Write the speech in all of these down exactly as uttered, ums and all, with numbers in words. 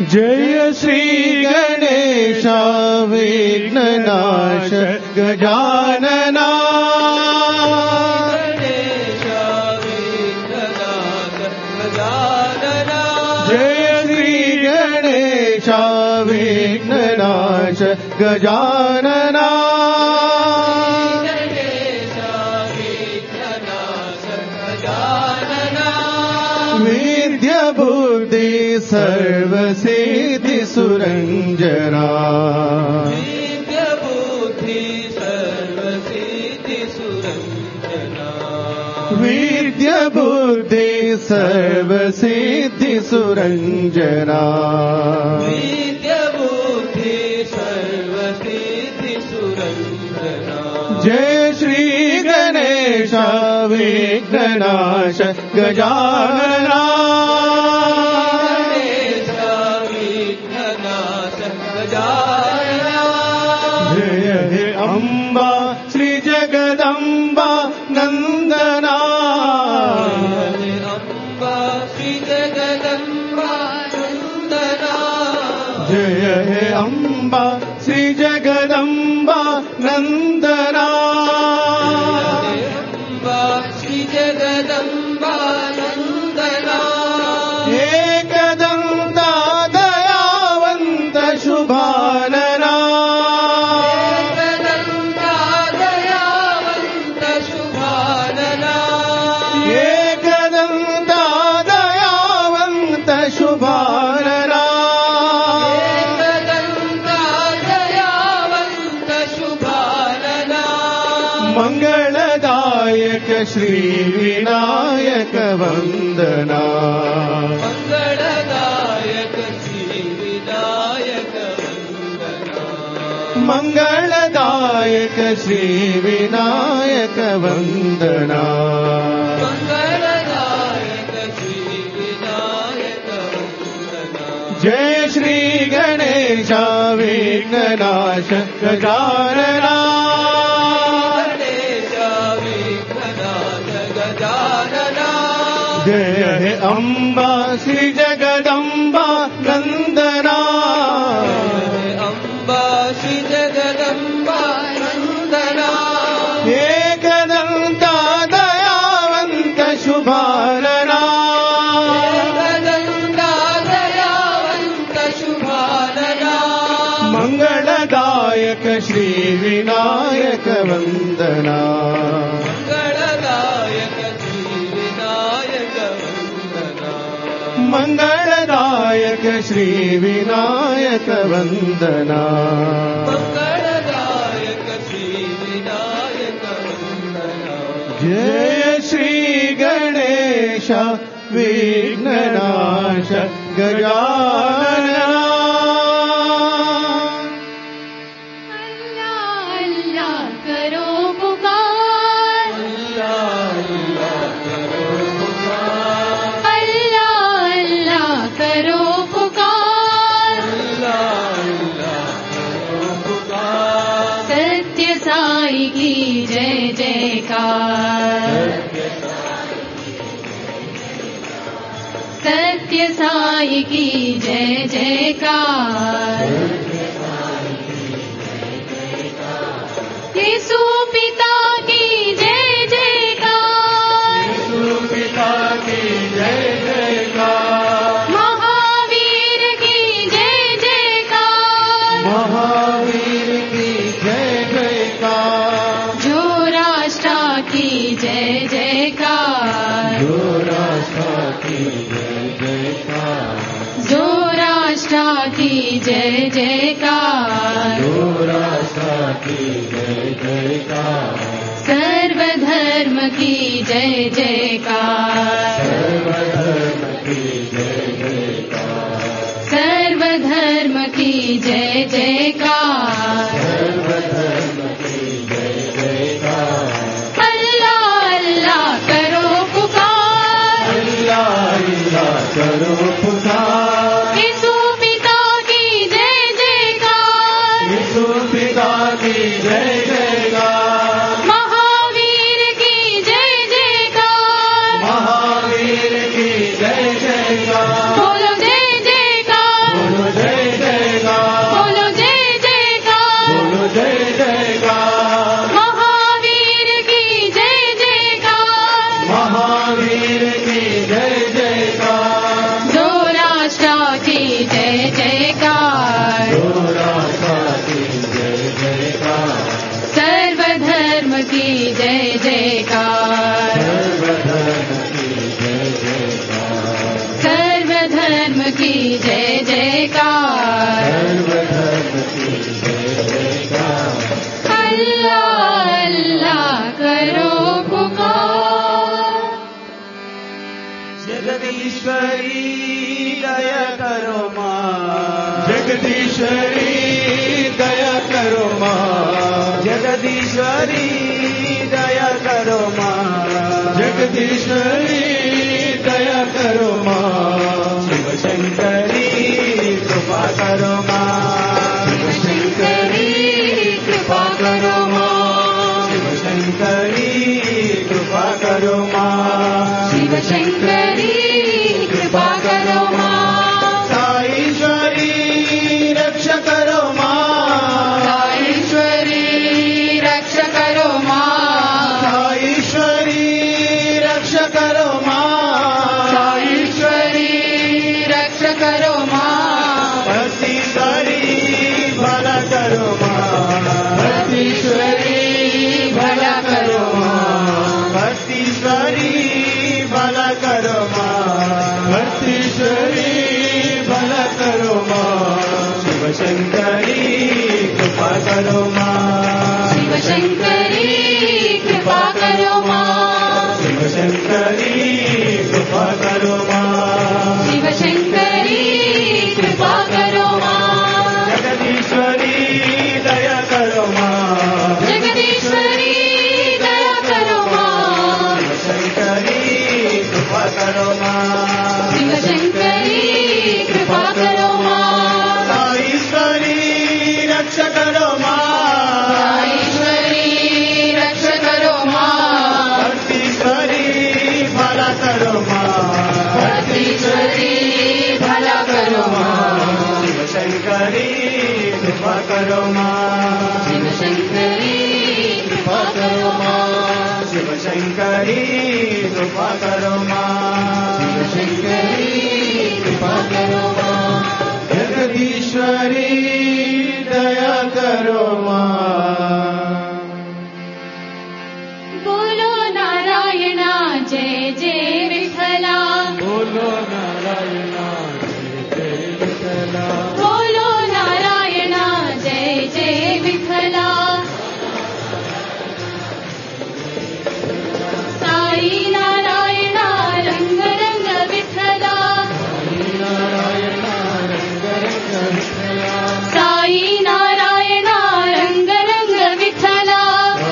जय श्री गणेश विघ्ननाश गजानना गणेश विघ्ननाश गजानना जय श्री गणेश विघ्ननाश गजानना गणेश विघ्ननाश गजानना विद्या बुद्धि सर्वसिद्धि सुरंजना विद्या बुद्धि सर्वसिद्धि सुरंजना विद्या बुद्धि सर्वसिद्धि सुरंजना विद्या बुद्धि सर्वसिद्धि सुरंजना जय श्री गणेश विघ्ननाश गजानना जय हे अम्बा श्री जगदम्बा नंदना अम्बा श्री जगदम्बा नंदना जय हे अम्बा श्री जगदम्बा नंदना अम्बा श्री जगदम्बा नंदना एकदन्ता दयावन्त शुभानना मंगलदायक श्री विनायक वंदना मंगलदायक श्री विनायक वंदना मंगलदायक श्री विनायक वंदना मंगलदायक श्री विनायक वंदना जय श्री गणेश विघ्ननाश गजानना जय हे अम्बा श्री जगदम्बा नंदना अम्बा श्री जगदम्बा नंदना एकदन्ता दयावन्त शुभानना एकदन्ता दयावन्त शुभानना मंगलदायक श्री विनायक वंदना मंगलदायक श्री विनायक वंदना मंगलदायक श्री विनायक वंदना जय श्री गणेश विघ्ननाश गजानना जय जयकार सत्य साई की जय जयकार यीशु पिता की जय जयकार यीशु पिता की जय जयकार महावीर की जय जयकार महावीर की जय जयकार जो राष्ट्र की जय जयकार जो राष्ट्र की जय जयकार जो राष्ट्र की जय जयकार जो राष्ट्र की जय जयकार सर्वधर्म की जय जयकार सर्वधर्म की जय जयकार सर्वधर्म की जय जयकार सर्वधर्म की जय जयकार अल्लाह अल्लाह करो पुकार अल्लाह अल्लाह करो पुकार यीशु पिता की जय जयकार यीशु पिता की जय जयकार महावीर की जय जयकार महावीर की जय जयकार बोलो जय जयकार बोलो जगदीश्वरी दया करो माँ, जगदीश्वरी दया करो माँ, जगदीश्वरी दया करो माँ, जगदीश्वरी दया करो माँ, शिव शंकरी कृपा करो माँ, शिव शंकरी कृपा करो माँ, शिव शंकरी कृपा करो माँ, शिव शंकरी कृपा करो माँ, साईश्वरी रक्ष करो माँ, साईश्वरी रक्ष करो माँ, साईश्वरी रक्ष करो माँ, साईश्वरी रक्ष करो माँ, भक्तीश्वरी भला करो माँ, भक्तीश्वरी भला करो माँ, भक्तीश्वरी भला करो माँ, भक्तीश्वरी भला करो माँ, शिव शंकरी कृपा करो माँ, शिव शंकरी कृपा करो माँ, शिव शंकरी कृपा करो माँ, शिव शंकरी कृपा करो माँ, जगदीश्वरी दया करो माँ, जगदीश्वरी दया करो माँ, शिव शंकरी कृपा करो माँ, शिव शंकरी कृपा करो माँ, साईश्वरी रक्ष करो माँ, साईश्वरी रक्ष करो माँ, भक्तीश्वरी भला करो माँ, भक्तीश्वरी भला करो माँ, शिव शंकरी कृपा करो माँ, शिव शंकरी कृपा करो माँ, शिव शंकरी कृपा करो माँ, शिव शंकरी कृपा करो माँ, जगदीश्वरी दया करो माँ। बोलो नारायणा जय जय विठला, बोलो नारायणा जय जय विठला, बोलो नारायणा जय जय विठला, साई नारायणा रंग रंग विठला, नारायणा रंग रंग विठला, साई नारायणा रंग रंग विठला,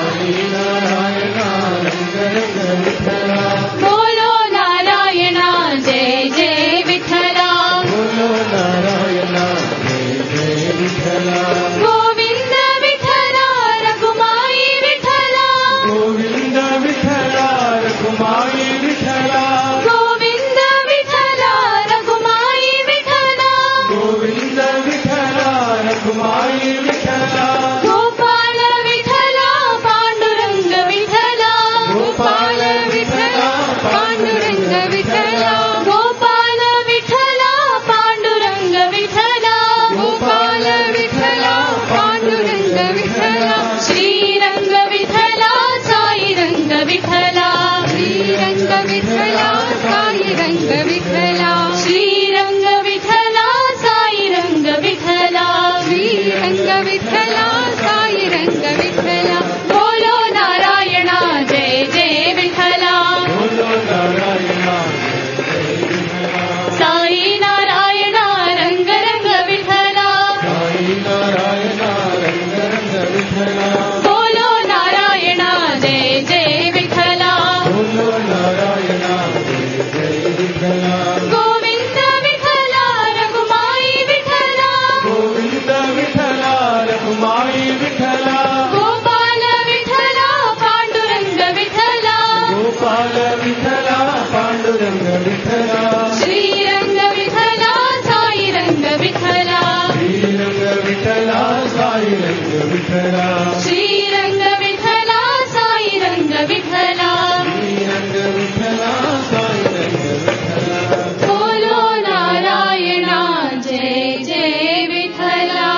नारायणा रंग रंग विठला, बोलो नारायणा जय जय विठला, बोलो नारायणा जय जय विठला, गोविंद विठला रघुमाई विठला, गोविंद विठला रघुमाई विठला, गोविंद विठला रघुमाई विठला, गोविंद विठला रघुमाई विठला, गोपाल विठला पांडुरंग विठला, गोपाल विठला पांडुरंग विठला, गोपाल विठला पांडुरंग विठला, गोपाल विठला पांडुरंग विठला, श्रीरंग विठला साई रंग विठला, श्रीरंग विठला साई रंग विठला, श्रीरंग विठला साई रंग विठला, श्रीरंग विठला साई रंग विठला, बोलो नारायणा जय जय विठला, बोलो नारायणा जय जय विठला, साई नारायणा रंग रंग विठला, साई नारायणा रंग रंग विठला, बोलो नारायणा जय जय विठला, बोलो नारायणा जय जय विठला, गोविंद विठला रघुमाई विठला, गोविंद विठला रघुमाई विठला, गोपाल विठला पांडुरंग विठला, गोपाल विठला पांडुरंग विठला, श्रीरंग विठला साई रंग विठला, श्रीरंग विठला साई रंग विठला, श्रीरंग विठला साई रंग विठला, श्रीरंग विठला साई रंग विठला, बोलो नारायणा जय जय विठला,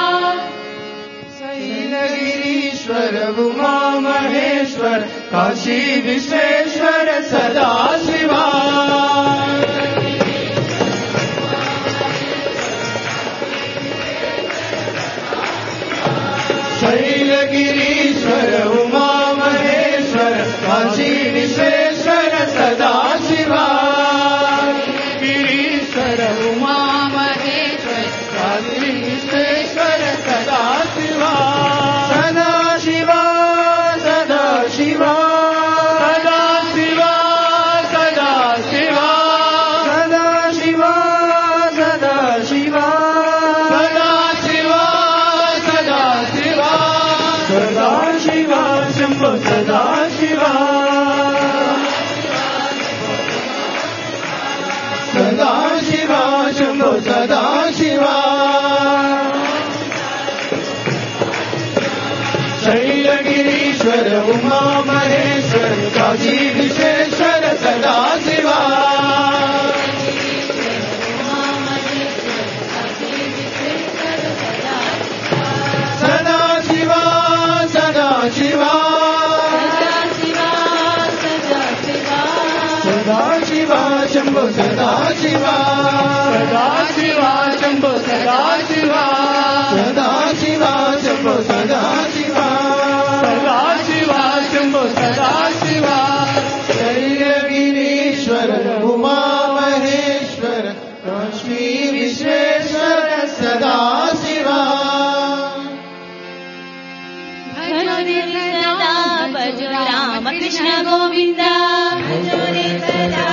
शैलगिरीश्वर उमा महेश्वर काशी विश्वेश्वर सदा शिवा, शैलगिरीश्वर उमा महेश्वर काशी विश्वेश्वर सदा शिवा, सदा शिवा शैलगिरीश्वर उमा महेश्वर काशी विश्वेश्वर सदा शिवा सदा शिवा सदा शिवा सदा शिवा शंभो सदा शिवा सदा शिवा शंभो सदा शिवा सदा शिवा शंभो सदा शिवा सदा शिवा शंभो सदा शिवा शैलगिरीश्वर उमा महेश्वर काशी विश्वेश्वर सदा शिवा भजो राम कृष्ण गोविंद भजो रे सदा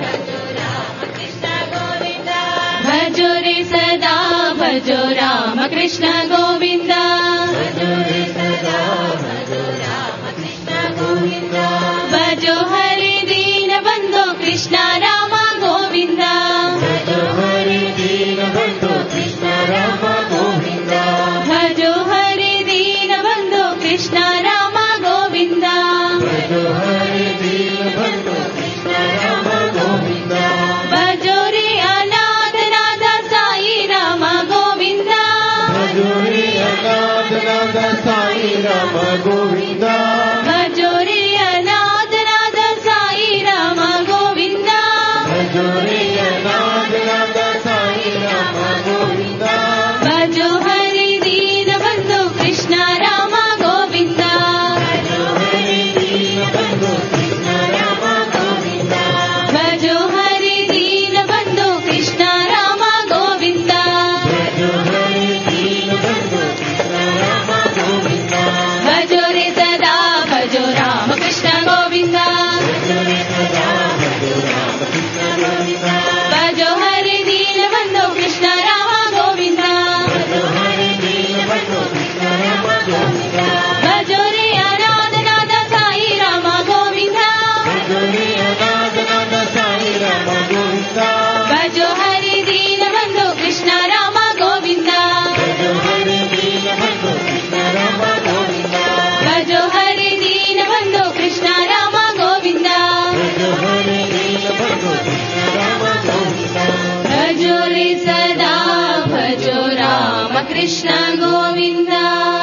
भजो रे सदा भजो राम कृष्ण गोविंद भजो रे सदा भजो राम कृष्ण गोविंद भजो हरि दीन बंधो कृष्ण राम गोविंद भजो हरि दीन बंधो कृष्ण राम गोविंद भजो हरि दीन बंधो कृष्ण राम गोविंद भजो हरि दीन बंधो कृष्ण राम गोविंद भजो रे अनाथ नाथ साई राम गोविंद भजो रे अनाथ नाथ साई राम गोविंद भजो रे अनाथ नाथ साई राम गोविंद भजो रे अनाथ नाथ साई राम गोविंद भजो हरि दीन बंधो कृष्ण राम गोविंद भजो हरि दीन बंधो कृष्ण राम गोविंद भजो हरि दीन बंधो कृष्ण राम गोविंद भजो हरि दीन बंधो कृष्ण राम गोविंद भजो रे सदा भजो राम कृष्ण गोविंद भजो रे सदा भजो राम कृष्ण गोविंद भजो हरि दीन बंधो कृष्ण राम गोविंद भजो हरि दीन बंधो कृष्ण राम गोविंद भजो रे अनाथ नाथ साई राम गोविंद भजो रे अनाथ नाथ साई राम गोविंद भजो हरि दीन बंधो कृष्ण राम गोविंद भजो हरि दीन बंधो कृष्ण राम गोविंद भजो हरि दीन बंधो कृष्ण राम गोविंद भजो हरि दीन बंधो कृष्ण राम गोविंद भजो रे सदा भजो राम कृष्ण गोविंद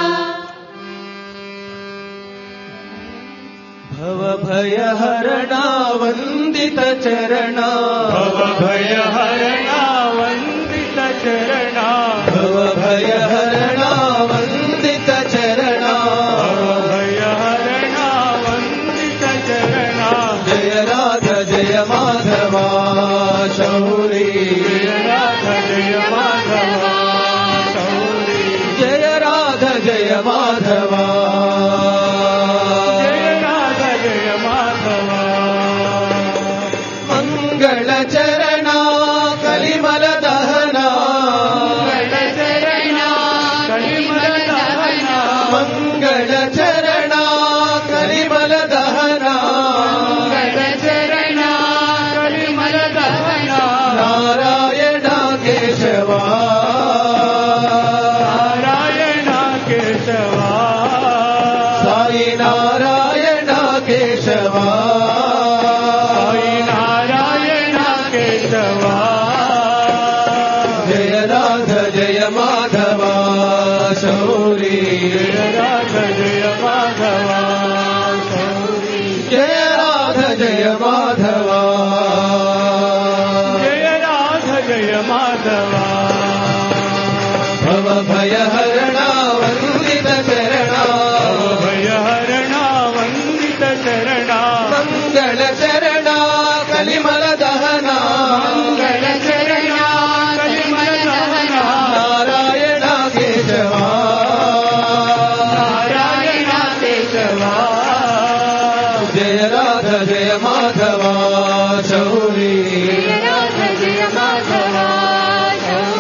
भव भय हरणा वंदित चरणा भव भय हरणा वंदित चरणा भव भय हरणा वंदित चरणा भव भय हरणा वंदित चरणा जय राधा जय माधवा शौरी जय राधा जय माधवा शौरी जय राधा जय माधवा जय राधा जय माधवा मंगल चरणा कलिमल दहना मंगल चरणा कलिमल दहना मंगल चरणा कलिमल दहना मंगल चरणा कलिमल दहना नारायण केशवा नारायण केशवा साई नारायण केशवा साई नारायण केशवा जय राधा जय माधवा शौरी जय राधा जय माधवा शौरी जय राधा जय माधवा जय राधा जय माधवा भव भय हरणा वंदित चरणा भय हरणा वंदित चरणा मंगल चरणा कलिमल दहना मंगल चरणा कलिमल दहना नारायण केशवा नारायण केशवा जय राधा जय माधवा शौरी जय राधा जय माधवा शौरी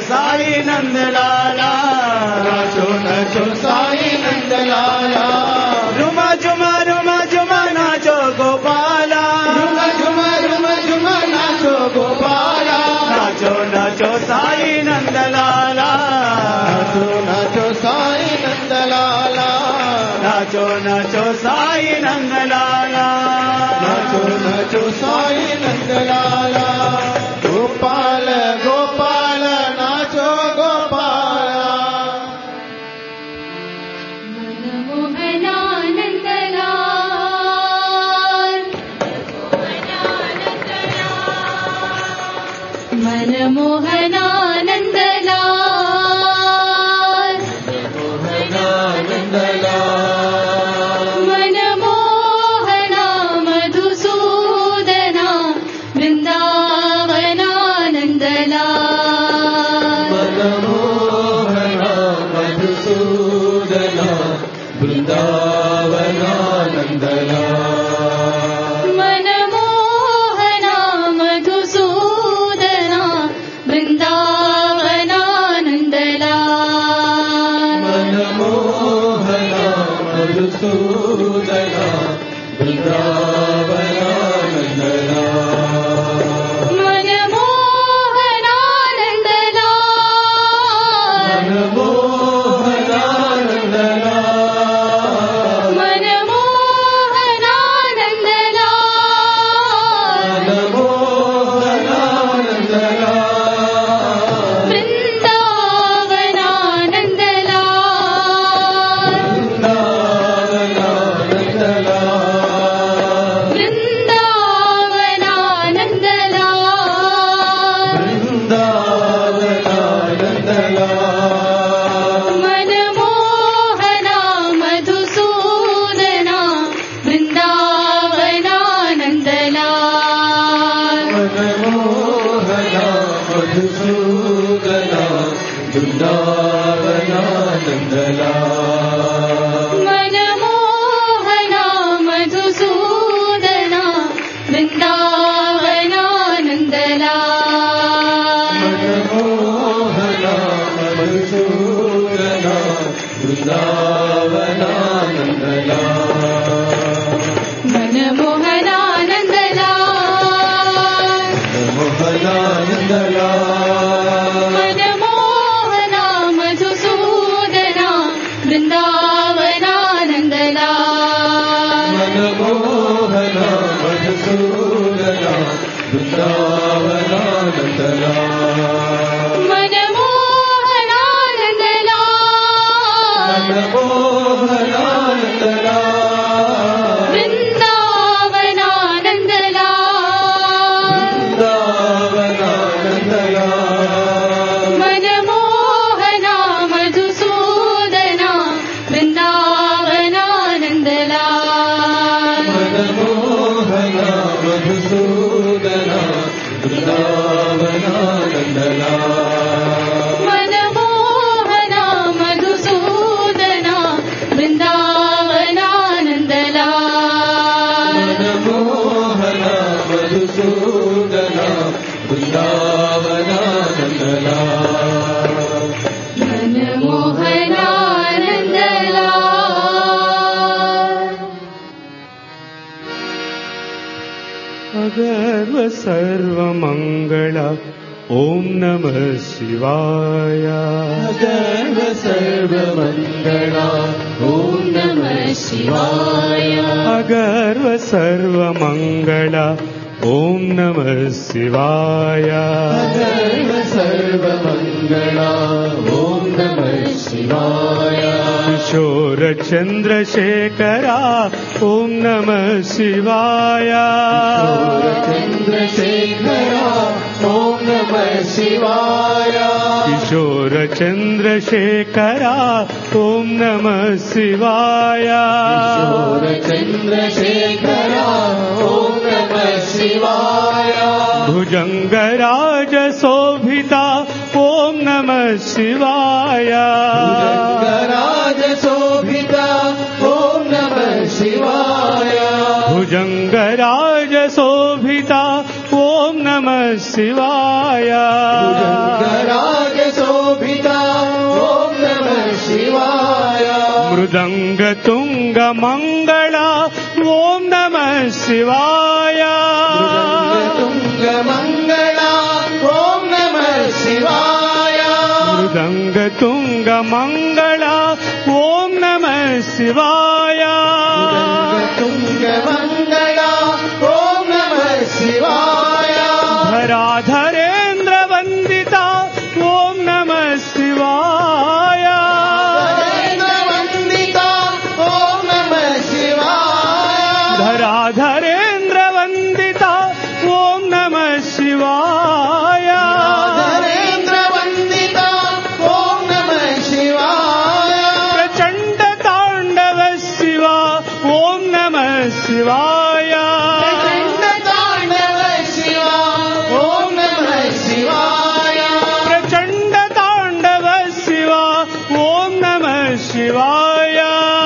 साई नंदलाला, नाचो नाचो साई नंदलाला, रुमा झुमा रुमा झुमा नाचो गोपाला, झुमा झुमा झुमा झुमा नाचो गोपाला, नाचो नाचो साई नंदलाला, नाचो नाचो साई नंदलाला, नाचो नाचो साई नंदलाला, नाचो नाचो साई नंदलाला, गोपाल गोपाल नाचो गोपाला, मनमोहनानन्दलाल, मनमोहनानन्दलाल, मनमोहना मधुसूदना वृन्दावनानन्दलाल, मनमोहना मधुसूदना वृन्दावनानन्दलाल, मनमोहना मधुसूदना वृन्दावनानन्दलाल, मनमोहना मधुसूदना वृन्दावनानन्दलाल, मनमोहनानन्दलाल, मनमोहनानन्दलाल, मनमोहनानन्दलाल, मनमोहनानन्दलाल, वृन्दावनानन्दलाल, वृन्दावनानन्दलाल, वृन्दावनानन्दलाल, वृन्दावनानन्दलाल, मनमोहना मधुसूदना वृन्दावनानन्दलाल, मनमोहना मधुसूदना वृन्दावनानन्दलाल, मनमोहना मधुसूदना वृन्दावनानन्दलाल, मनमोहना मधुसूदना वृन्दावनानन्दलाल, मनमोहनानन्दलाल, मनमोहनानन्दलाल, मनमोहना मधुसूदना वृन्दावनानन्दलाल, मनमोहना मधुसूदना वृन्दावनानन्दलाल, मनमोहनानन्दलाल, मनमोहनानन्दलाल, वृन्दावनानन्दलाल, वृन्दावनानन्दलाल, मनमोहना मधुसूदना वृन्दावनानन्दलाल, मनमोहना मधुसूदना वृन्दावनानन्दलाल, मनमोहना मधुसूदना वृन्दावनानन्दलाल, मनमोहना मधुसूदना वृन्दावनानन्दलाल, मनमोहनानन्दलाल, अगर्व सर्वमङ्गला ॐ नमः शिवाय, सर्व सर्वमङ्गला ॐ नमः शिवाय, अगर्व सर्वमङ्गला ॐ नमः शिवाय, सर्व सर्वमङ्गला ॐ नमः शिवाय, किशोर चन्द्रशेखरा ॐ नमः शिवाय, चन्द्रशेखरा ॐ नमः शिवाय, किशोर चन्द्रशेखरा ॐ नमः शिवाय, चन्द्रशेखरा ॐ नमः शिवाय, भुजङ्गराज शोभिता ॐ नमः शिवाय, भुजङ्गराज शोभिता ॐ नमः शिवाय, भुजङ्गराज शोभिता ॐ नमः शिवाय, भुजङ्गराज मृदंग तुंग मंगला ओम नमः शिवाय तुंग मंगला ओम नमः शिवाय मृदंग तुंग मंगला ओम नमः शिवाय तुंग मंगला ओम नमः शिवाय धराधरेन्द्र वंदिता ओम नमः शिवाय वंदिता ओम नमः शिवाय धराधरेन्द्र वंदिता ओम नमः शिवाय धरेन्द्र वंदिता ओम नमः शिवाय प्रचंड तांडव शिवा ओम नमः शिवाय प्रचंड तांडव शिवा ओम नमः शिवाय प्रचंड तांडव शिवा ओम नमः शिवाय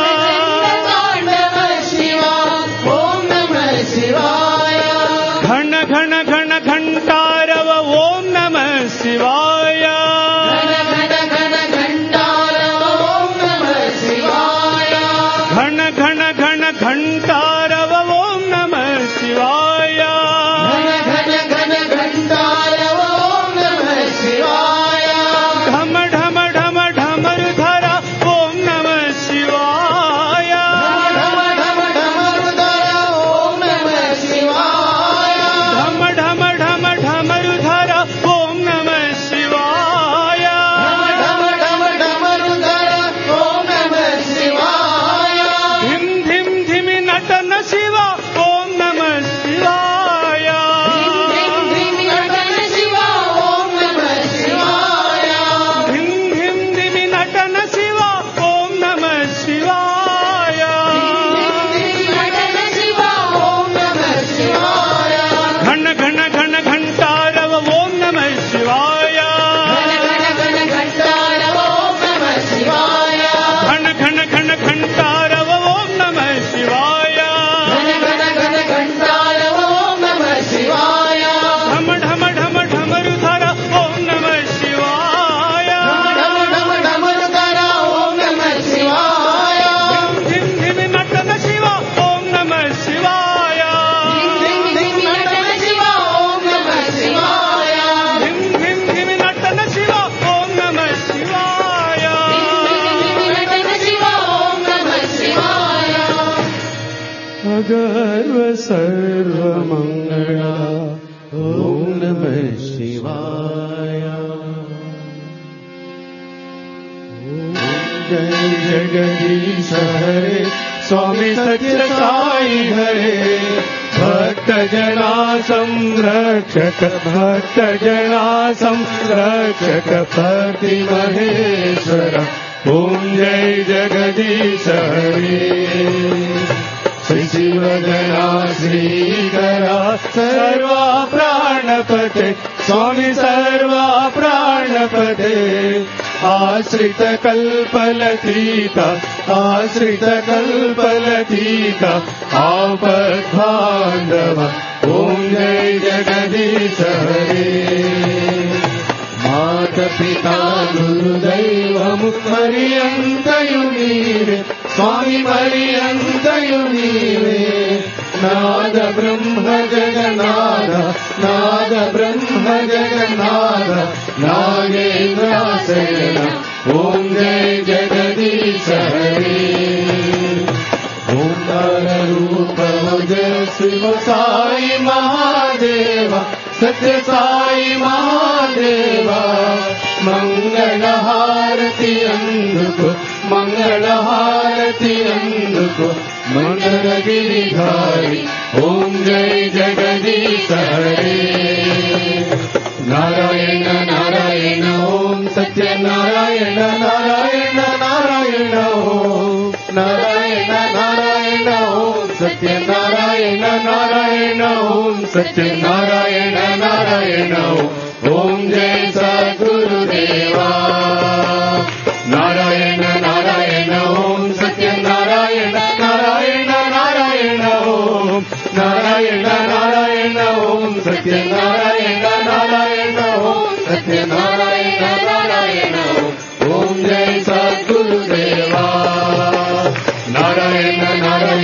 तांडव शिवा ओम नमः शिवाय घन घन घन घंटारव ओम नमः शिवाय घन घन घन घंटारव ओम नमः शिवाय घन घन घन घंटारव ओम नमः शिवाय घन घन घन घंटारव ओम नमः शिवाय ढम ढम ढम ढमर धरा ओम नमः शिवाय ढम ढम ढमरुधर ओम नमः शिवाय ढम ढम ढम ढमर धरा ओम नमः शिवाय ढम ढम ढमरुधर ओम नमः शिवाय धिम धिम धिमि नटन शिवा ओम नमः शिवाय धिम धिम नटन शिवा ओम नमः शिवाय धिम धिम धिमि नटन शिवा ओम नमः शिवाय नटन शिवा ओम नमः शिवाय घन घन घन घंटारव ओम नमः शिवाय घन घन घन घंटारव ओम नमः शिवाय घन घन घन घंटारव ओम नमः शिवाय घन घन घन घंटारव ओम नमः शिवाय ढम ढम ढम ढमरु धरा ओम नमः शिवाय ढम ढम ढमरुधर ओम नमः शिवाय धिम धिम नटन शिवा ओम नमः शिवाय धिम धिम नटन शिवा ओम नमः शिवाय धिम धिम धिम नटन शिवा ओम नमः शिवाय नटन शिवा ओम नमः शिवाय अगर्व सर्वमंगला ओम नमः शिवाय जय जगदीश हरे स्वामी सत्य साई हरे भक्त जना संरक्षक भक्त जना संरक्षक पति महेश्वर ओम जय जगदीश हरे श्री शिवजना श्रीकरा सर्वा प्राणपते स्वामी सर्वा प्राणपते आश्रित कल्पलतीता आश्रित कल्पलतीता आपद्बान्धव ओम जय जगदीश हरे माता पिता गुरुदैवं पर्यन्तयु नीवे स्वामी पर्यन्तयु नीवे नाद ब्रह्म जगन्नाथ नाद ब्रह्म जगन्नाथ नागेन्द्राशयन ओम जय जगदीश हरे ओंकार रूप जय शिव साई महादेव सत्य साई महादेवा मंगल हारति अंधुको मंगल हारति अंधुको मंगल गिरिधारी ओम जय जगदीश हरे नारायण नारायण ओम सत्य नारायण नारायण नारायण ओम नारायण नारायण ओम सत्य नारायण नारायण ओम सत्य नारायण नारायण ओम जय सद्गुरुदेवा नारायण नारायण ओम सत्य नारायण नारायण नारायण ओम नारायण नारायण ओम सत्य नारायण नारायण ओम सत्य नारायण नारायण ओम जय सद्गुरुदेवा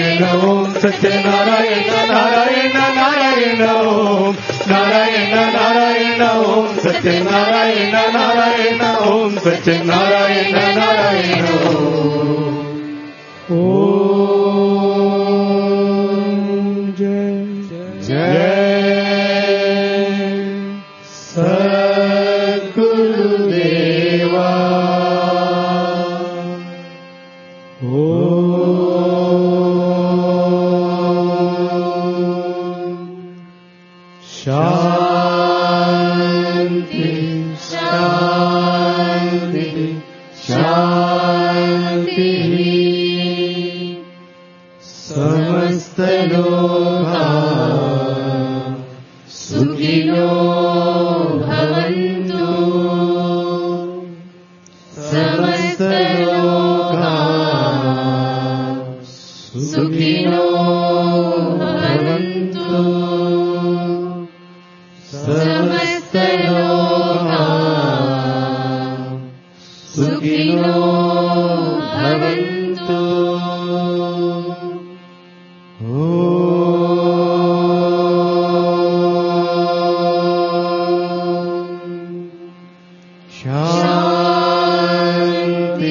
నారాయణ ఓం సత్యనారాయణ నారాయణ నారాయణ ఓం నారాయణ నారాయణ ఓం సత్యనారాయణ నారాయణ ఓం సత్యనారాయణ నారాయణ ఓం జయ జయ సద్గురుదేవా శాంతి శాంతి శాంతి సమస్త లోకా సుఖినో భవంతు సమస్త లోకా సుఖినో భవంతు సమస్త లోకా సుఖినో భవంతు శాంతి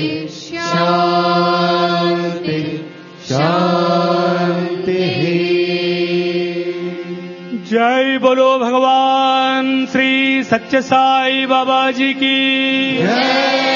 శాంతి శాంతి जय बोलो भगवान श्री सच्चे साई बाबा जी की जय।